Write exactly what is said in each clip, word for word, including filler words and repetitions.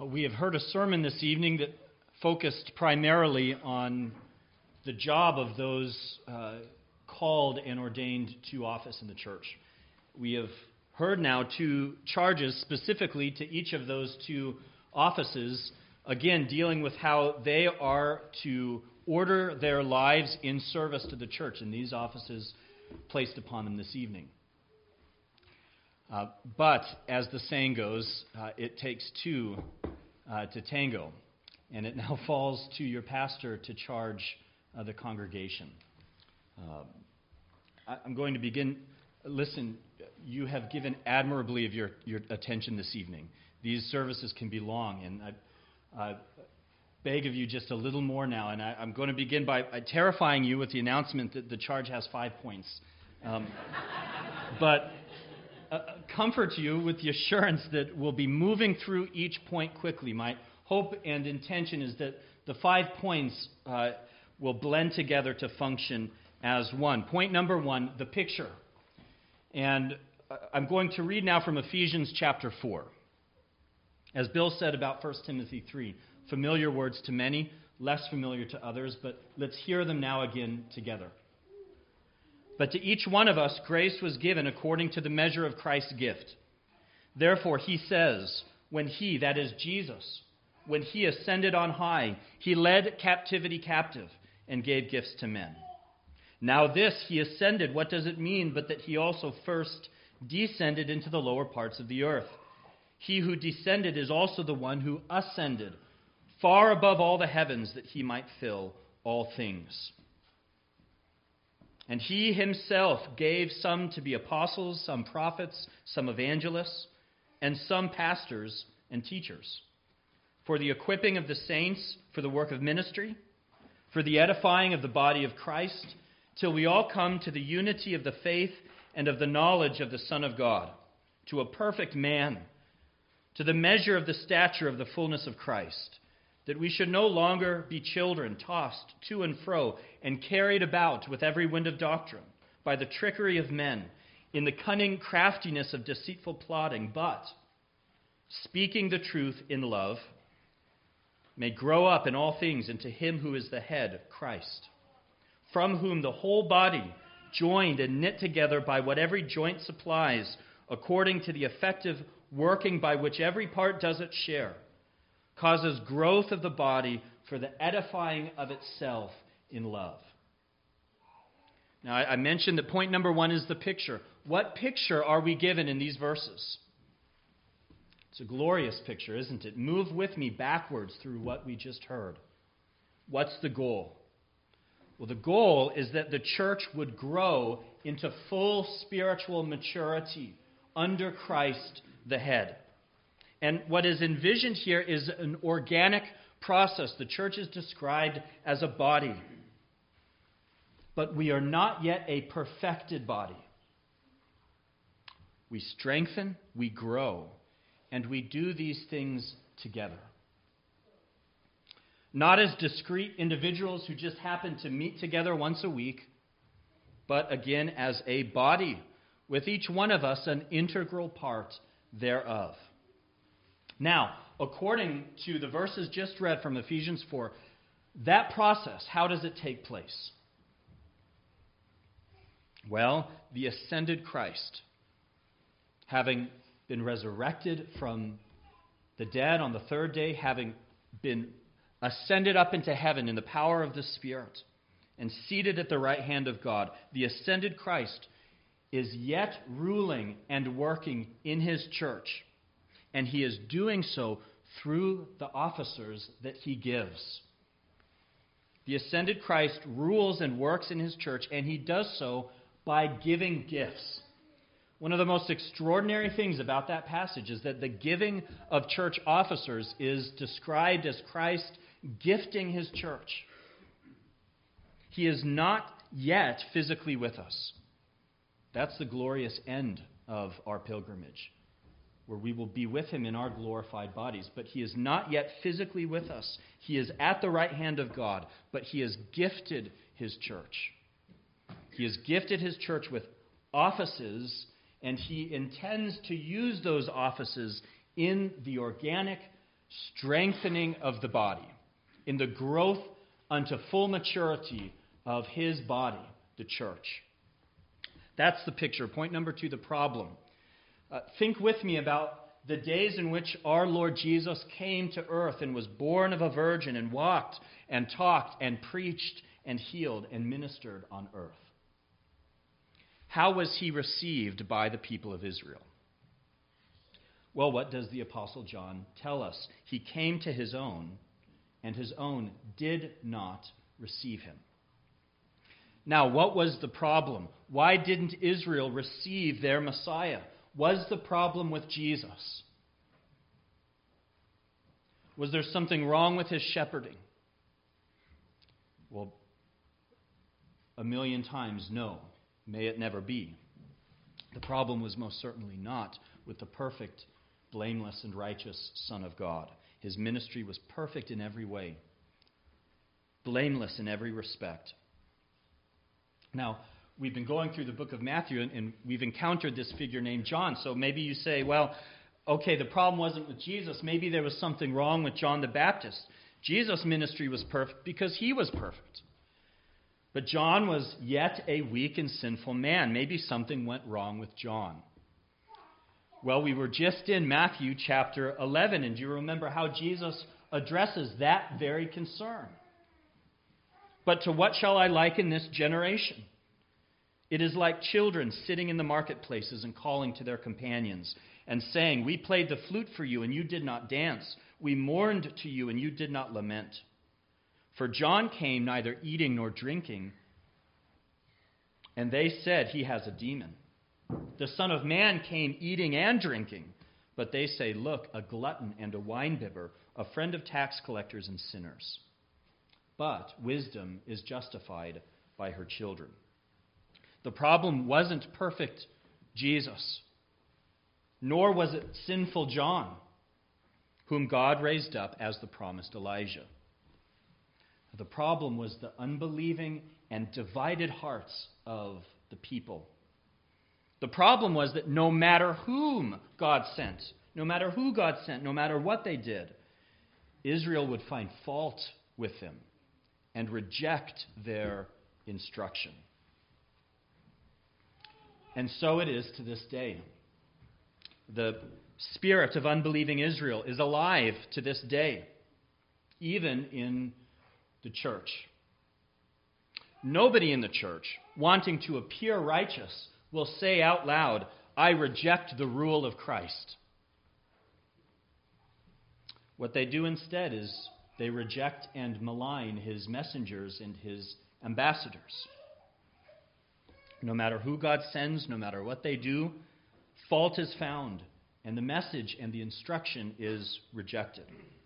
We have heard a sermon this evening that focused primarily on the job of those uh, called and ordained to office in the church. We have heard now two charges specifically to each of those two offices, again dealing with how they are to order their lives in service to the church in these offices placed upon them this evening. Uh, but, as the saying goes, uh, it takes two uh, to tango, and it now falls to your pastor to charge uh, the congregation. Uh, I, I'm going to begin. Listen, you have given admirably of your, your attention this evening. These services can be long, and I uh, beg of you just a little more now, and I, I'm going to begin by uh, terrifying you with the announcement that the charge has five points. Um, but... Uh, comfort you with the assurance that we'll be moving through each point quickly. My hope and intention is that the five points uh, will blend together to function as one. Point number one, the picture. And uh, I'm going to read now from Ephesians chapter four. As Bill said about First Timothy three, familiar words to many, less familiar to others, but let's hear them now again together. But to each one of us grace was given according to the measure of Christ's gift. Therefore, he says, when he, that is Jesus, when he ascended on high, he led captivity captive and gave gifts to men. Now this, he ascended, what does it mean but that he also first descended into the lower parts of the earth? He who descended is also the one who ascended far above all the heavens that he might fill all things. And he himself gave some to be apostles, some prophets, some evangelists, and some pastors and teachers, for the equipping of the saints, for the work of ministry, for the edifying of the body of Christ, till we all come to the unity of the faith and of the knowledge of the Son of God, to a perfect man, to the measure of the stature of the fullness of Christ, that we should no longer be children tossed to and fro and carried about with every wind of doctrine by the trickery of men in the cunning craftiness of deceitful plotting, but speaking the truth in love may grow up in all things into him who is the head, Christ, from whom the whole body, joined and knit together by what every joint supplies, according to the effective working by which every part does its share, causes growth of the body for the edifying of itself in love. Now, I mentioned that point number one is the picture. What picture are we given in these verses? It's a glorious picture, isn't it? Move with me backwards through what we just heard. What's the goal? Well, the goal is that the church would grow into full spiritual maturity under Christ the head. And what is envisioned here is an organic process. The church is described as a body. But we are not yet a perfected body. We strengthen, we grow, and we do these things together. Not as discrete individuals who just happen to meet together once a week, but again as a body, with each one of us an integral part thereof. Now, according to the verses just read from Ephesians four, that process, how does it take place? Well, the ascended Christ, having been resurrected from the dead on the third day, having been ascended up into heaven in the power of the Spirit, and seated at the right hand of God, the ascended Christ is yet ruling and working in his church. And he is doing so through the officers that he gives. The ascended Christ rules and works in his church, and he does so by giving gifts. One of the most extraordinary things about that passage is that the giving of church officers is described as Christ gifting his church. He is not yet physically with us. That's the glorious end of our pilgrimage, where we will be with him in our glorified bodies. But he is not yet physically with us. He is at the right hand of God, but he has gifted his church. He has gifted his church with offices, and he intends to use those offices in the organic strengthening of the body, in the growth unto full maturity of his body, the church. That's the picture. Point number two, the problem. Uh, think with me about the days in which our Lord Jesus came to earth and was born of a virgin and walked and talked and preached and healed and ministered on earth. How was he received by the people of Israel? Well, what does the Apostle John tell us? He came to his own, and his own did not receive him. Now, what was the problem? Why didn't Israel receive their Messiah? Was the problem with Jesus? Was there something wrong with his shepherding? Well, a million times no. May it never be. The problem was most certainly not with the perfect, blameless, and righteous Son of God. His ministry was perfect in every way, blameless in every respect. Now, we've been going through the book of Matthew, and, and we've encountered this figure named John. So maybe you say, well, okay, the problem wasn't with Jesus. Maybe there was something wrong with John the Baptist. Jesus' ministry was perfect because he was perfect. But John was yet a weak and sinful man. Maybe something went wrong with John. Well, we were just in Matthew chapter eleven, and do you remember how Jesus addresses that very concern? But to what shall I liken this generation? It is like children sitting in the marketplaces and calling to their companions and saying, we played the flute for you and you did not dance. We mourned to you and you did not lament. For John came neither eating nor drinking, and they said he has a demon. The Son of Man came eating and drinking, but they say, look, a glutton and a winebibber, a friend of tax collectors and sinners. But wisdom is justified by her children. The problem wasn't perfect Jesus, nor was it sinful John, whom God raised up as the promised Elijah. The problem was the unbelieving and divided hearts of the people. The problem was that no matter whom God sent, no matter who God sent, no matter what they did, Israel would find fault with them and reject their instruction. And so it is to this day. The spirit of unbelieving Israel is alive to this day, even in the church. Nobody in the church, wanting to appear righteous, will say out loud, I reject the rule of Christ. What they do instead is they reject and malign his messengers and his ambassadors. No matter who God sends, no matter what they do, fault is found, and the message and the instruction is rejected.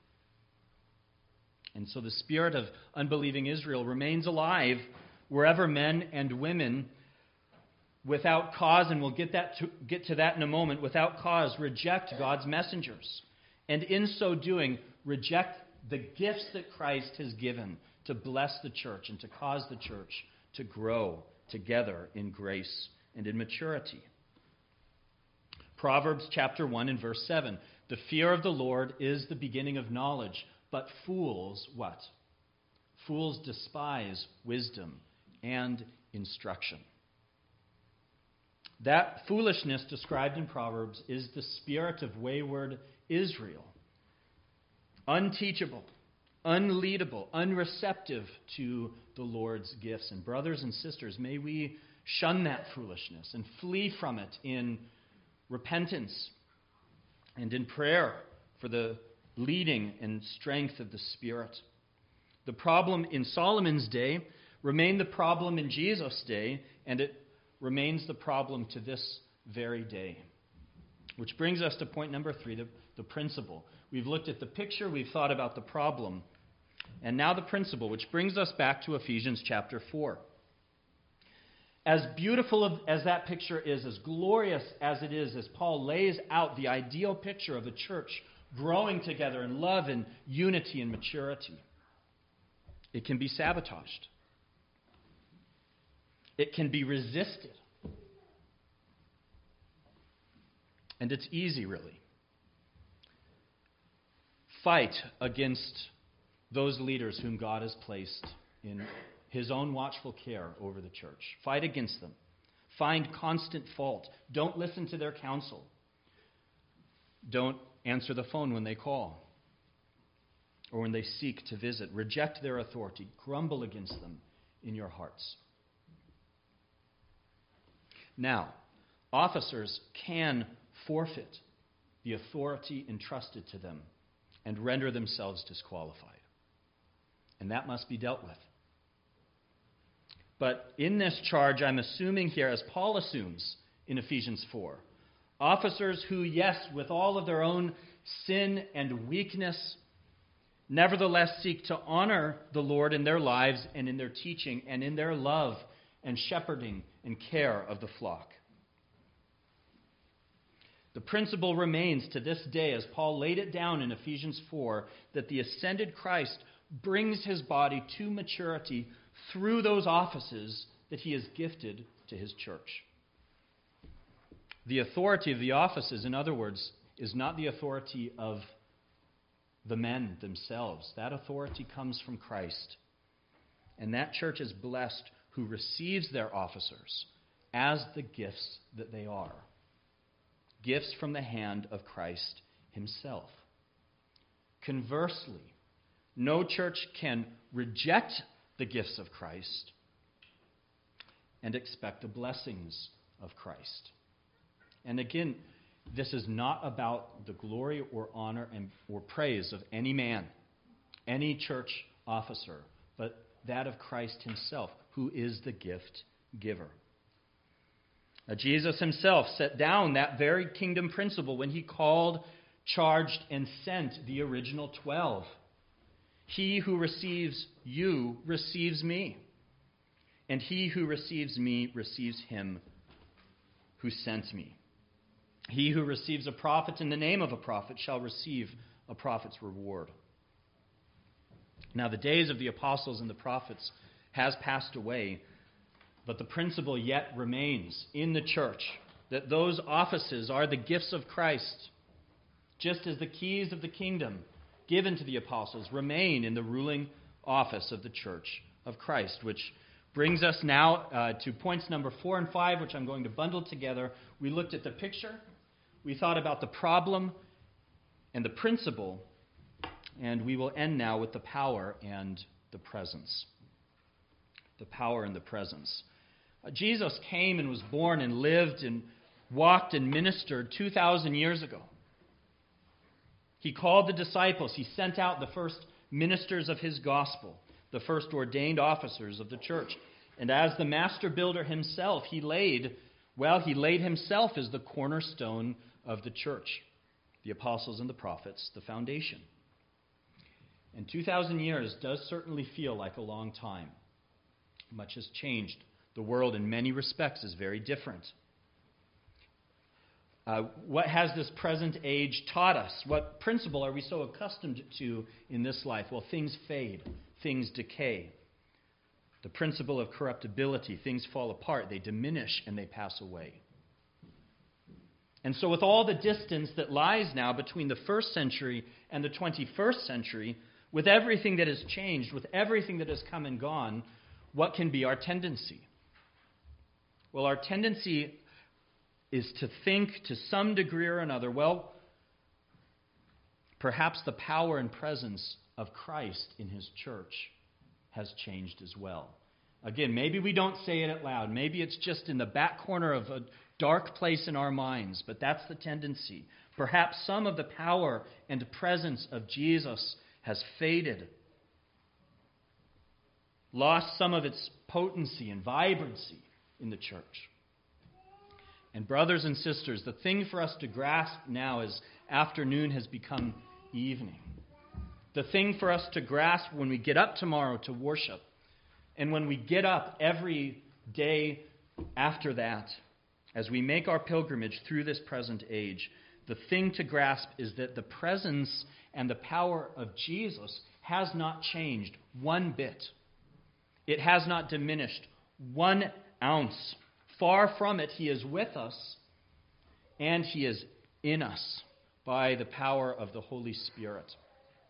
And so the spirit of unbelieving Israel remains alive wherever men and women, without cause, and we'll get that to, get to that in a moment, without cause, reject God's messengers. And in so doing, reject the gifts that Christ has given to bless the church and to cause the church to grow together in grace and in maturity. Proverbs chapter one and verse seven. The fear of the Lord is the beginning of knowledge, but fools, what? Fools despise wisdom and instruction. That foolishness described in Proverbs is the spirit of wayward Israel. Unteachable, unleadable, unreceptive to the Lord's gifts. And brothers and sisters, may we shun that foolishness and flee from it in repentance and in prayer for the leading and strength of the Spirit. The problem in Solomon's day remained the problem in Jesus' day, and it remains the problem to this very day. Which brings us to point number three, the, the principle. We've looked at the picture, we've thought about the problem, and now the principle, which brings us back to Ephesians chapter four. As beautiful as that picture is, as glorious as it is, as Paul lays out the ideal picture of the church growing together in love and unity and maturity, it can be sabotaged. It can be resisted. And it's easy, really. fight against those leaders whom God has placed in his own watchful care over the church. Fight against them. Find constant fault. Don't listen to their counsel. Don't answer the phone when they call or when they seek to visit. Reject their authority. Grumble against them in your hearts. Now, officers can forfeit the authority entrusted to them and render themselves disqualified. And that must be dealt with. But in this charge, I'm assuming here, as Paul assumes in Ephesians four, officers who, yes, with all of their own sin and weakness, nevertheless seek to honor the Lord in their lives and in their teaching and in their love and shepherding and care of the flock. The principle remains to this day, as Paul laid it down in Ephesians four, that the ascended Christ brings his body to maturity through those offices that he has gifted to his church. The authority of the offices, in other words, is not the authority of the men themselves. That authority comes from Christ. And that church is blessed who receives their officers as the gifts that they are. Gifts from the hand of Christ himself. Conversely, no church can reject the gifts of Christ and expect the blessings of Christ. And again, this is not about the glory or honor and or praise of any man, any church officer, but that of Christ himself, who is the gift giver. Now, Jesus himself set down that very kingdom principle when he called, charged, and sent the original twelve. He who receives you receives me, and he who receives me receives him who sent me. He who receives a prophet in the name of a prophet shall receive a prophet's reward. Now, the days of the apostles and the prophets has passed away, but the principle yet remains in the church that those offices are the gifts of Christ, just as the keys of the kingdom given to the apostles remain in the ruling office of the church of Christ, which brings us now uh, to points number four and five, which I'm going to bundle together. We looked at the picture, we thought about the problem and the principle, and we will end now with the power and the presence. The power and the presence. Uh, Jesus came and was born and lived and walked and ministered two thousand years ago. He called the disciples. He sent out the first ministers of his gospel, the first ordained officers of the church. And as the master builder himself, he laid, well, he laid himself as the cornerstone of the church, the apostles and the prophets, the foundation. And two thousand years does certainly feel like a long time. Much has changed. The world in many respects is very different. Uh, what has this present age taught us? What principle are we so accustomed to in this life? Well, things fade, things decay. The principle of corruptibility, things fall apart, they diminish and they pass away. And so with all the distance that lies now between the first century and the twenty-first century, with everything that has changed, with everything that has come and gone, what can be our tendency? Well, our tendency is to think to some degree or another, well, perhaps the power and presence of Christ in his church has changed as well. Again, maybe we don't say it out loud. Maybe it's just in the back corner of a dark place in our minds, but that's the tendency. Perhaps some of the power and presence of Jesus has faded, lost some of its potency and vibrancy in the church. And brothers and sisters, the thing for us to grasp now is afternoon has become evening. The thing for us to grasp when we get up tomorrow to worship, and when we get up every day after that, as we make our pilgrimage through this present age, the thing to grasp is that the presence and the power of Jesus has not changed one bit. It has not diminished one ounce. Far from it, he is with us, and he is in us by the power of the Holy Spirit.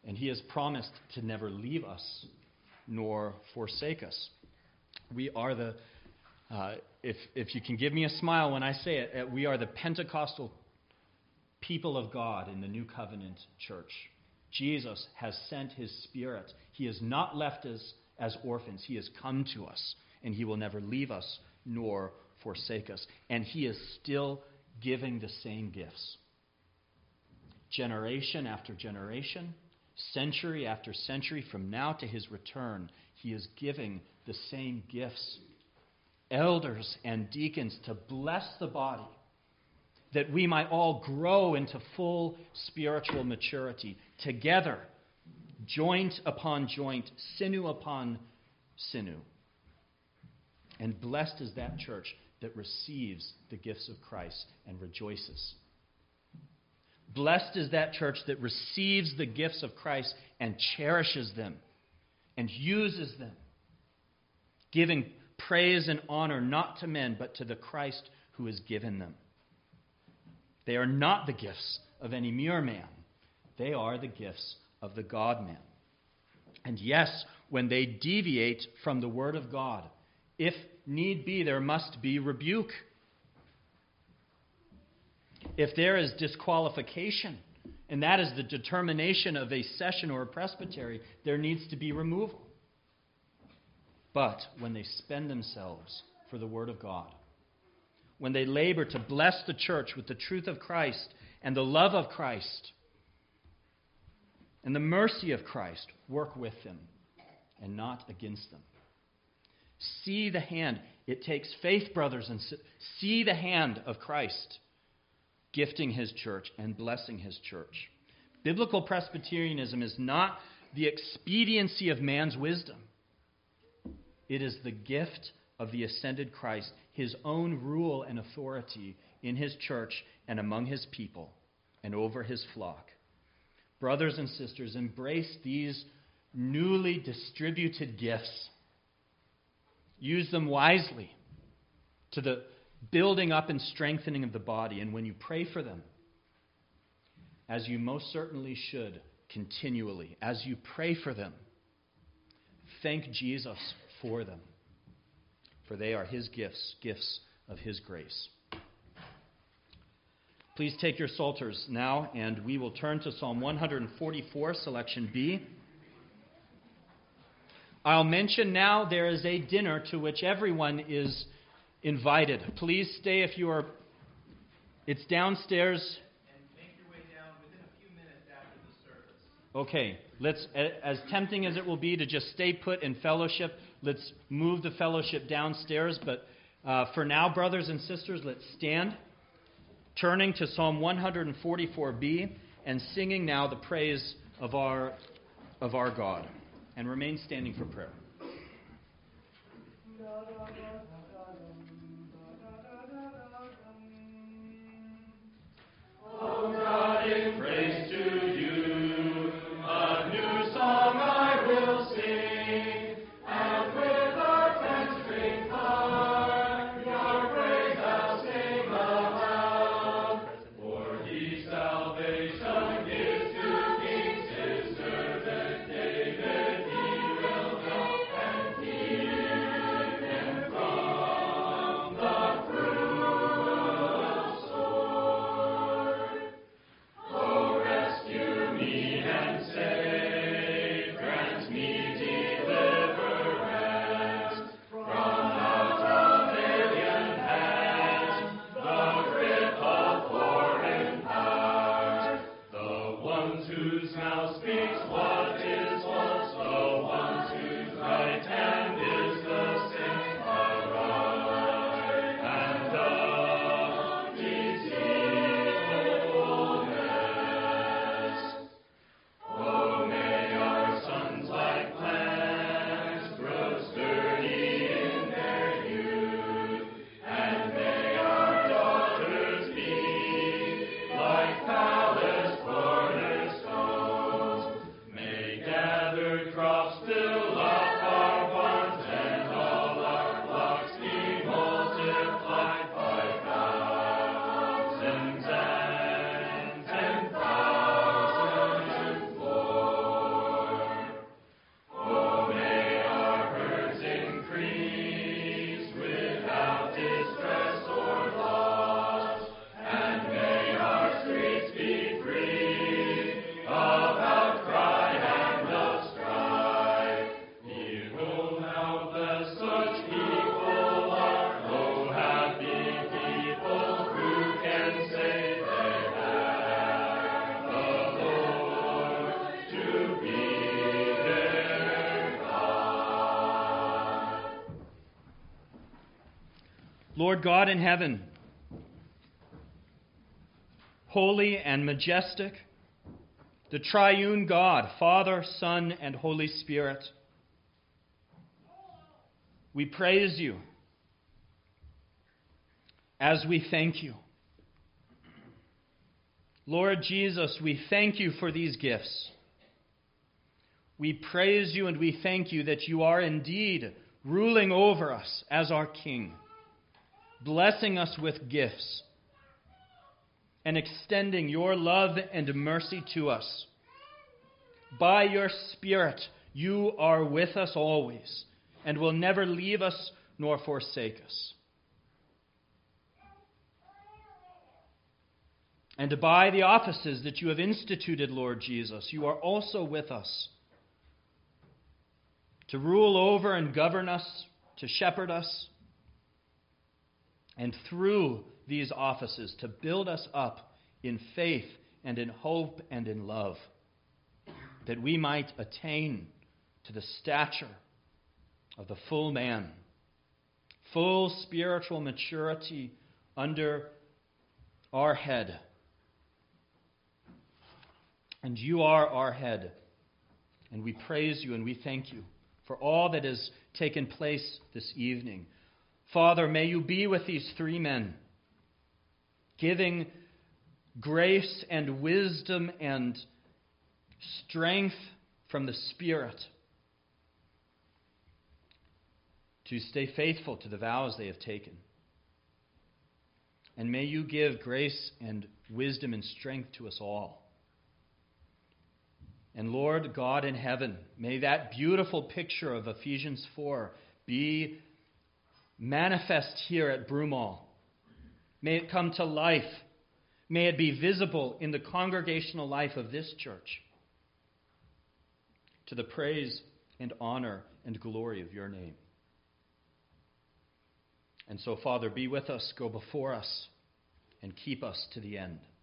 And he has promised to never leave us nor forsake us. We are the, uh, if, if you can give me a smile when I say it, we are the Pentecostal people of God in the New Covenant church. Jesus has sent his Spirit. He has not left us as orphans. He has come to us, and he will never leave us nor forsake us. And he is still giving the same gifts. Generation after generation, century after century, from now to his return, he is giving the same gifts. Elders and deacons to bless the body, that we might all grow into full spiritual maturity, together, joint upon joint, sinew upon sinew. And blessed is that church that receives the gifts of Christ and rejoices. Blessed is that church that receives the gifts of Christ and cherishes them and uses them, giving praise and honor not to men, but to the Christ who has given them. They are not the gifts of any mere man. They are the gifts of the God-man. And yes, when they deviate from the Word of God, if need be, there must be rebuke. If there is disqualification, and that is the determination of a session or a presbytery, there needs to be removal. But when they spend themselves for the Word of God, when they labor to bless the church with the truth of Christ and the love of Christ and the mercy of Christ, work with them and not against them. See the hand. It takes faith, brothers and sisters. See the hand of Christ gifting his church and blessing his church. Biblical Presbyterianism is not the expediency of man's wisdom. It is the gift of the ascended Christ, his own rule and authority in his church and among his people and over his flock. Brothers and sisters, embrace these newly distributed gifts. Use them wisely to the building up and strengthening of the body. And when you pray for them, as you most certainly should continually, as you pray for them, thank Jesus for them. For they are his gifts, gifts of his grace. Please take your psalters now, and we will turn to Psalm one forty-four, selection B. I'll mention now there is a dinner to which everyone is invited. Please stay if you are. It's downstairs. And make your way down within a few minutes after the service. Okay, let's, as tempting as it will be to just stay put in fellowship, let's move the fellowship downstairs. But uh, for now, brothers and sisters, let's stand, turning to Psalm one forty-four B and singing now the praise of our of our God. And remain standing for prayer. Oh God, in praise to you, a new song I will sing, and with our friends drink part, your praise I'll sing aloud. For he salvation gives to kings, his servant David, he will help and keep him from the cruel sword. Oh, rescue me and save, grant me deliverance from out of alien hands, the grip of foreign powers, the ones whose mouth speaks what is false, the ones whose right hand is the sin, arrive and of deceitfulness. Oh, may our sons like plants grow sturdy in their youth, and may our daughters be like palace cornerstones. May Lord God in heaven, holy and majestic, the triune God, Father, Son, and Holy Spirit, we praise you as we thank you. Lord Jesus, we thank you for these gifts. We praise you and we thank you that you are indeed ruling over us as our King, blessing us with gifts and extending your love and mercy to us. By your Spirit, you are with us always and will never leave us nor forsake us. And by the offices that you have instituted, Lord Jesus, you are also with us to rule over and govern us, to shepherd us, and through these offices to build us up in faith and in hope and in love, that we might attain to the stature of the full man, full spiritual maturity under our head. And you are our head, and we praise you and we thank you for all that has taken place this evening. Father, may you be with these three men, giving grace and wisdom and strength from the Spirit to stay faithful to the vows they have taken. And may you give grace and wisdom and strength to us all. And Lord God in heaven, may that beautiful picture of Ephesians four be manifest here at Broomall. May it come to life. May it be visible in the congregational life of this church, to the praise and honor and glory of your name. And so, Father, be with us, go before us, and keep us to the end.